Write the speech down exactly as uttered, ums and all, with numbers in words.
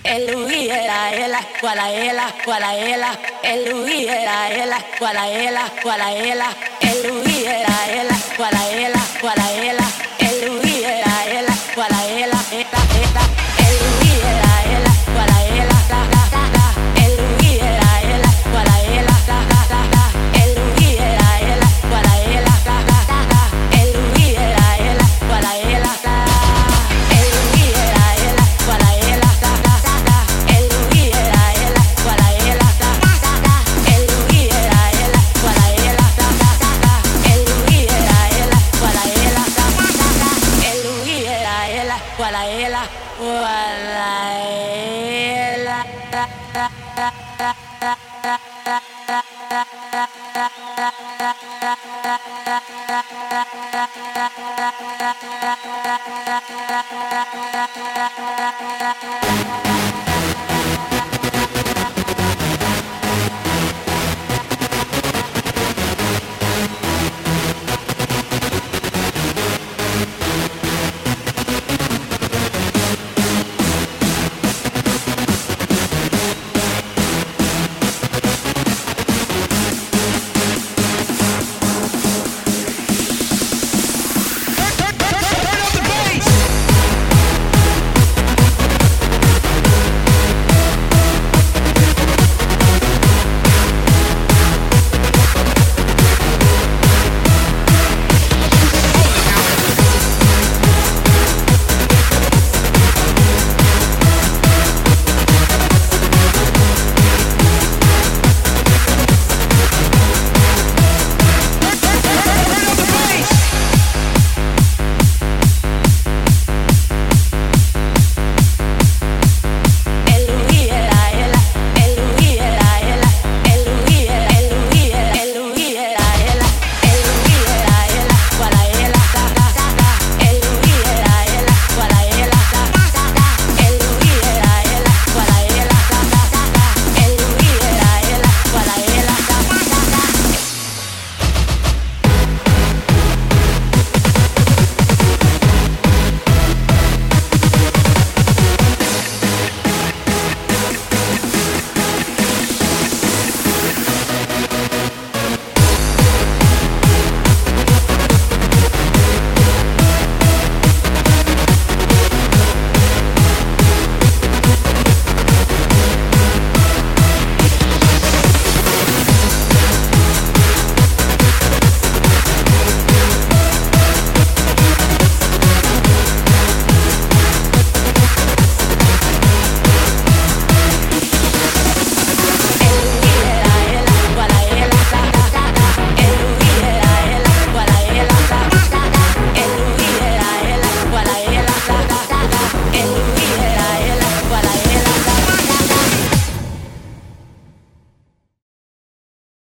el Luis era ela, cuala ela, cuala ela, el Luis era ela, cuala ela, cuala ela, el Luis era ela, cuala ela, cuala ela, el Luis era ela, cuala ela, eta, eta, el Luis era ela, cuala ela, ta, ta, ta, ta, el Luis era ela, cuala ela, ta, ta, ta, ta, el Luis era ela, cuala ela, ta, ta, ta, ta, el Luis era ela, cuala ela, ta, el Luis era ela, cuala ela, ta, ta, ta, ta, el Luis era ela, cuala ela, ta, ta, ta, ta, el Luis era ela, cuala ela, ta, ta, ta, ta, el Luis era ela, cuala ela, ta, ta, ta, ta, el Luis era ela, cuala ela, cuala ela, ta, ta, ta, ta, ta, ta, ta, ta, ta, ta,